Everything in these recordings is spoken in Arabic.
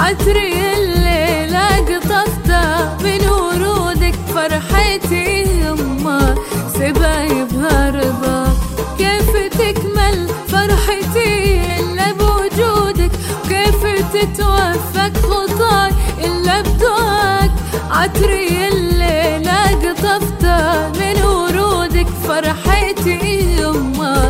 عطري الليلة قطفته من ورودك، فرحتي يما سبايبها رضا. كيف تكمل فرحتي إلا بوجودك، وكيف تتوفق خطاي إلا بدعاك. عطري الليلة قطفته من ورودك، فرحتي يما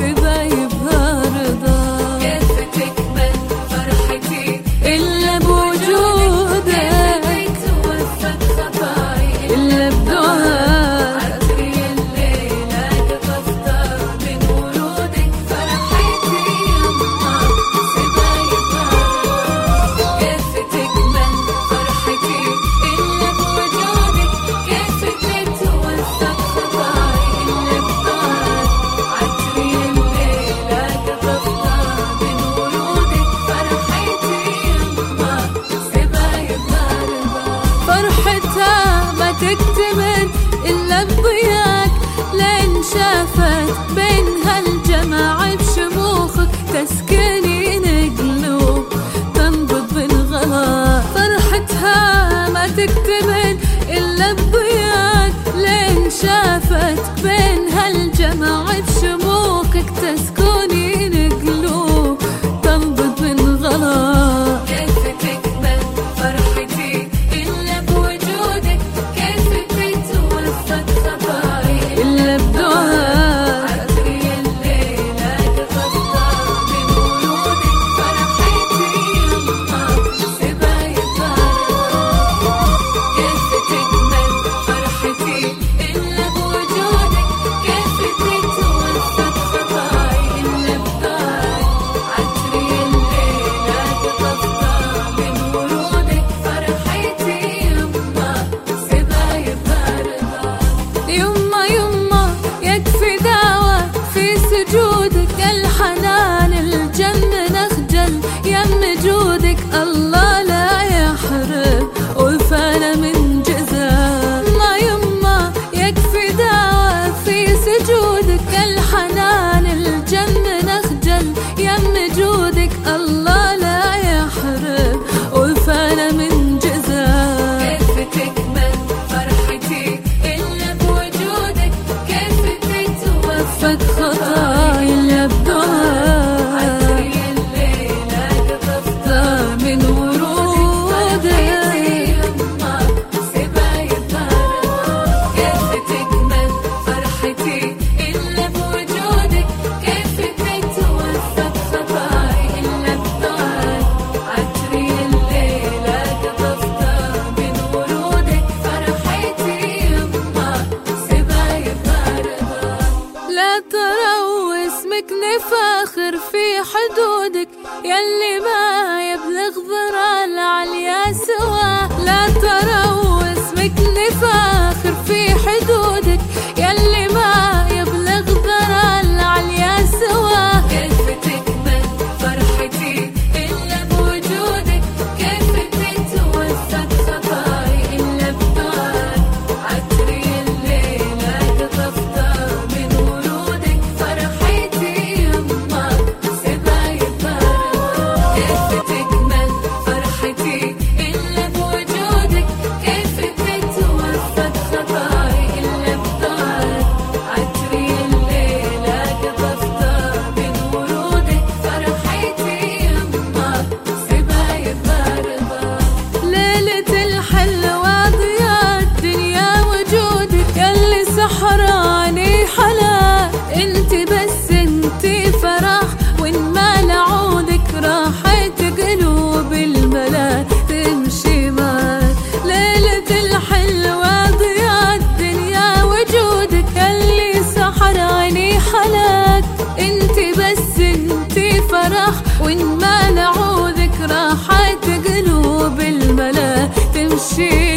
سبايبها رضا. كيف تكمل فرحتي إلا بوجودك، كيف تتوفق خطاي إلا بدعاك. عطري الليلة قطفته من ورودك، فرحتي يما سبايبها رضا. كيف تكمل فرحتي إلا بوجودك، كيف تتوفق خطاي إلا بدعاك. عطري الليلة قطفته من ورودك، فرحتي يما سبايبها رضا. فرحتها ما تكتمل إلا بضياك، لين شافت بين هالجماعة بشموخك تسكنين قلوب تنبض بالغلا. فرحتها ما تكتمل إلا بضياك، لين شافت بين هالجماعة بشموخك تسكنين قلوب تنبض بالغلا. كيف تكمل فرحتي إلا بوجودك، كيف تتوفق خطاي إلا بدعاك. عطري الليلة قطفته من ورودك، فرحتي يما سبايبها رضا. كيف تكمل فرحتي إلا بوجودك، كيف تتوفق خطاي إلا بدعاك. عطري الليلة قطفته من ورودك، فرحتي يما سبايبها رضا. يما يما يكفي دعوة في سجودك، الحنان الجم نخجل يم جودك. الله لا يحرم وفانا من جزاء. يما يكفي دعوة في سجودك، الحنان الجم نخجل يم جودك. الله لا يحرم وفانا من جزاء. كيف تكمل فرحتي إلا بوجودك، كيف تتوفق خطاي إلا بدعاك. عطري الليلة قطفته من ورودك، فرحتي يما سبايبها رضا. كيف تكمل فرحتي إلا بوجودك، كيف تتوفق خطاي إلا بدعاك. عطري الليلة قطفته من ورودك، فرحتي يما سبايبها رضا. لا ترى واسمك نفاخر في حدودك، يلي ما يبلغ ذرى العليا سوا. لا ترى واسمك نفاخر في حدودك، يلي ما يبلغ ذرى العليا سوا. كيف تكمل فرحتي إلا بوجودك، كيف تتوفق خطاي إلا بدعاك. عطري الليلة قطفته من ورودك، فرحتي يما سبايبها رضا. كيف تكمل فرحتي إلا بوجودك، كيف تتوفق خطاي إلا بدعاك. عطري الليلة قطفته من ورودك، فرحتي يما سبايبها رضا. ليلة الحلوة ضياء الدنيا وجودك، يلي سحراني حلا. انت بس انت فرح، وان ما لعودك راحت قلوب الملا تمشي معك. ليلة الحلوة ضياء الدنيا وجودك، يلي سحراني حلاك. انت بس انت فرح، وان ما لعودك راحت قلوب الملا تمشي